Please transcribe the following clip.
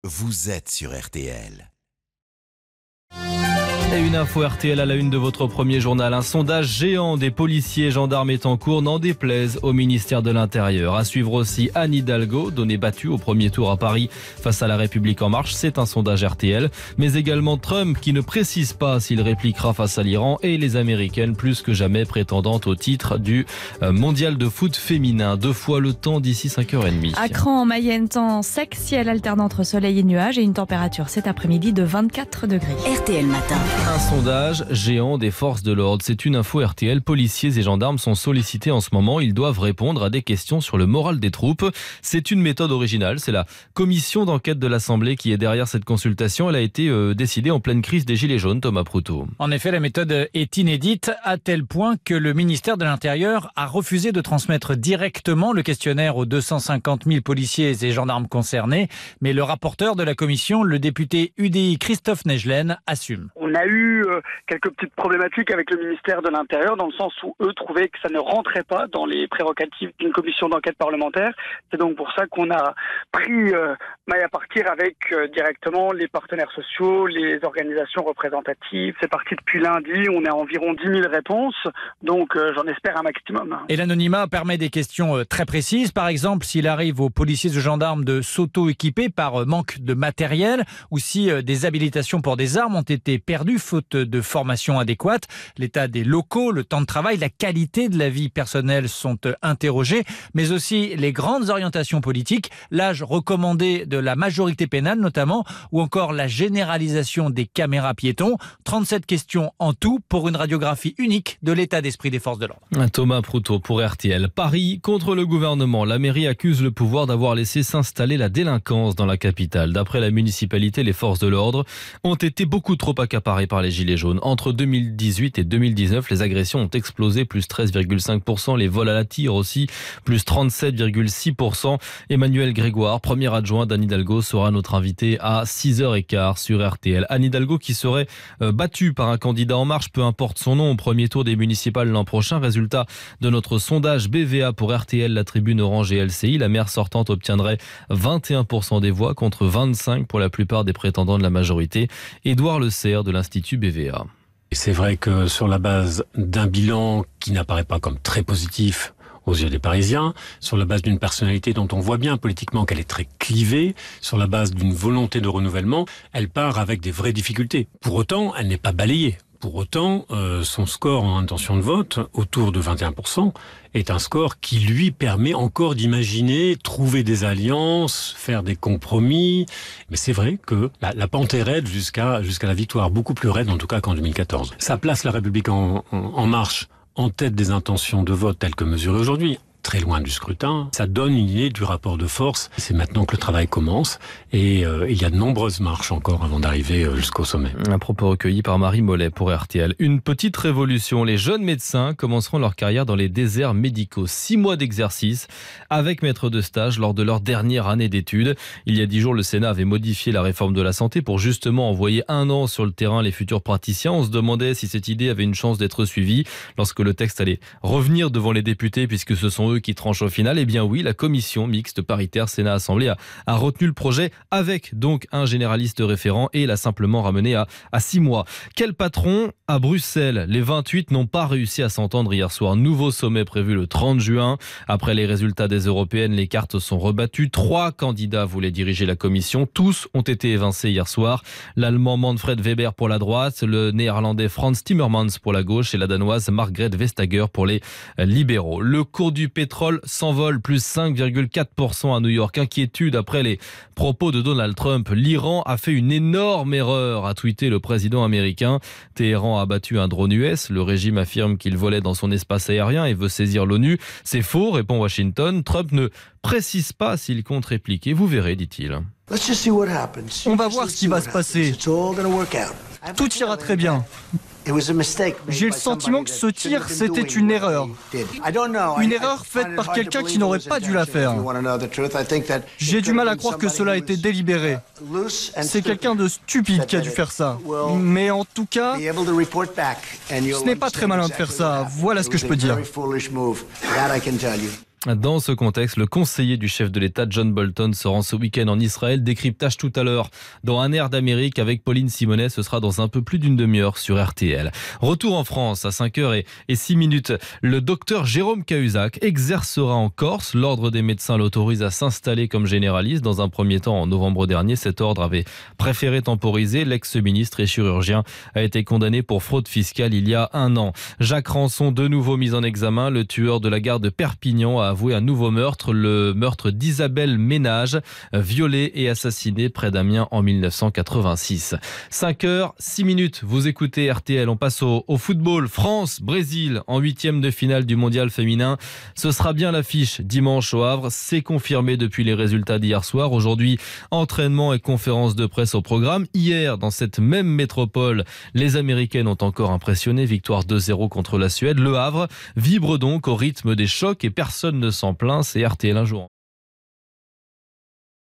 vous êtes sur RTL. Et une info RTL à la une de votre premier journal. Un sondage géant des policiers et gendarmes est en cours, n'en déplaise au ministère de l'Intérieur. À suivre aussi Anne Hidalgo, donnée battue au premier tour à Paris face à La République En Marche. C'est un sondage RTL. Mais également Trump qui ne précise pas s'il répliquera face à l'Iran, et les Américaines plus que jamais prétendantes au titre du mondial de foot féminin. 2 fois le temps d'ici 5h30. À Cran, en Mayenne, temps sec, ciel alternant entre soleil et nuages et une température cet après-midi de 24 degrés. RTL Matin. Un sondage géant des forces de l'ordre. C'est une info RTL. Policiers et gendarmes sont sollicités en ce moment. Ils doivent répondre à des questions sur le moral des troupes. C'est une méthode originale. C'est la commission d'enquête de l'Assemblée qui est derrière cette consultation. Elle a été décidée en pleine crise des Gilets jaunes. Thomas Proutot. En effet, la méthode est inédite à tel point que le ministère de l'Intérieur a refusé de transmettre directement le questionnaire aux 250 000 policiers et gendarmes concernés. Mais le rapporteur de la commission, le député UDI Christophe Negelen, assume. On a eu quelques petites problématiques avec le ministère de l'Intérieur dans le sens où eux trouvaient que ça ne rentrait pas dans les prérogatives d'une commission d'enquête parlementaire. C'est donc pour ça qu'on a pris maille à partir avec directement les partenaires sociaux, les organisations représentatives. C'est parti depuis lundi, on est à environ 10 000 réponses, donc j'en espère un maximum. Et l'anonymat permet des questions très précises. Par exemple, s'il arrive aux policiers et gendarmes de s'auto-équiper par manque de matériel, ou si des habilitations pour des armes ont été perdues faute de formation adéquate. L'état des locaux, le temps de travail, la qualité de la vie personnelle sont interrogés, mais aussi les grandes orientations politiques, l'âge recommandé de la majorité pénale notamment, ou encore la généralisation des caméras piétons. 37 questions en tout pour une radiographie unique de l'état d'esprit des forces de l'ordre. Thomas Proutot pour RTL. Paris contre le gouvernement. La mairie accuse le pouvoir d'avoir laissé s'installer la délinquance dans la capitale. D'après la municipalité, les forces de l'ordre ont été beaucoup trop accaparées par les Gilets jaunes. Entre 2018 et 2019, les agressions ont explosé, plus 13,5%. Les vols à la tire aussi, plus 37,6%. Emmanuel Grégoire, premier adjoint d'Anne Hidalgo, sera notre invité à 6h15 sur RTL. Anne Hidalgo qui serait battue par un candidat En Marche, peu importe son nom, au premier tour des municipales l'an prochain. Résultat de notre sondage BVA pour RTL, La Tribune, Orange et LCI. La maire sortante obtiendrait 21% des voix contre 25% pour la plupart des prétendants de la majorité. Édouard Le Serre de l'Institut BVA. C'est vrai que sur la base d'un bilan qui n'apparaît pas comme très positif aux yeux des Parisiens, sur la base d'une personnalité dont on voit bien politiquement qu'elle est très clivée, sur la base d'une volonté de renouvellement, elle part avec des vraies difficultés. Pour autant, elle n'est pas balayée. Pour autant, son score en intention de vote, autour de 21%, est un score qui lui permet encore d'imaginer, trouver des alliances, faire des compromis. Mais c'est vrai que la pente est raide jusqu'à la victoire, beaucoup plus raide en tout cas qu'en 2014. Ça place La République en marche en tête des intentions de vote telles que mesurées aujourd'hui. Très loin du scrutin. Ça donne une idée du rapport de force. C'est maintenant que le travail commence et il y a de nombreuses marches encore avant d'arriver jusqu'au sommet. Un propos recueilli par Marie Mollet pour RTL. Une petite révolution. Les jeunes médecins commenceront leur carrière dans les déserts médicaux. 6 mois d'exercice avec maître de stage lors de leur dernière année d'études. Il y a 10 jours, le Sénat avait modifié la réforme de la santé pour justement envoyer 1 an sur le terrain les futurs praticiens. On se demandait si cette idée avait une chance d'être suivie lorsque le texte allait revenir devant les députés, puisque ce sont eux qui tranche au final. Eh bien oui, la commission mixte paritaire Sénat-Assemblée a retenu le projet avec donc un généraliste référent et l'a simplement ramené à 6 mois. Quel patron à Bruxelles? Les 28 n'ont pas réussi à s'entendre hier soir. Nouveau sommet prévu le 30 juin. Après les résultats des européennes, les cartes sont rebattues. 3 candidats voulaient diriger la commission. Tous ont été évincés hier soir. L'Allemand Manfred Weber pour la droite, le Néerlandais Frans Timmermans pour la gauche et la Danoise Margrethe Vestager pour les libéraux. Le cours du pétrole s'envole, plus 5,4% à New York. Inquiétude après les propos de Donald Trump. L'Iran a fait une énorme erreur, a tweeté le président américain. Téhéran a abattu un drone US. Le régime affirme qu'il volait dans son espace aérien et veut saisir l'ONU. C'est faux, répond Washington. Trump ne précise pas s'il compte répliquer. Vous verrez, dit-il. On va voir ce qui va se passer. Tout ira très bien. J'ai le sentiment que ce tir, c'était une erreur. Une erreur faite par quelqu'un qui n'aurait pas dû la faire. J'ai du mal à croire que cela a été délibéré. C'est quelqu'un de stupide qui a dû faire ça. Mais en tout cas, ce n'est pas très malin de faire ça. Voilà ce que je peux dire. Dans ce contexte, le conseiller du chef de l'État, John Bolton, se rend ce week-end en Israël. Décryptage tout à l'heure dans Un air d'Amérique avec Pauline Simonet. Ce sera dans un peu plus d'une demi-heure sur RTL. Retour en France à 5h06. Le docteur Jérôme Cahuzac exercera en Corse. L'ordre des médecins l'autorise à s'installer comme généraliste. Dans un premier temps, en novembre dernier, cet ordre avait préféré temporiser. L'ex-ministre et chirurgien a été condamné pour fraude fiscale il y a 1 an. Jacques Rançon, de nouveau mis en examen. Le tueur de la gare de Perpignan a avoué un nouveau meurtre, le meurtre d'Isabelle Ménage, violée et assassinée près d'Amiens en 1986. 5h06. Vous écoutez RTL. On passe au football. France-Brésil en 8e de finale du mondial féminin. Ce sera bien l'affiche dimanche au Havre. C'est confirmé depuis les résultats d'hier soir. Aujourd'hui, entraînement et conférence de presse au programme. Hier, dans cette même métropole, les Américaines ont encore impressionné. Victoire 2-0 contre la Suède. Le Havre vibre donc au rythme des chocs et personne ne s'en plaint. C'est RTL un jour.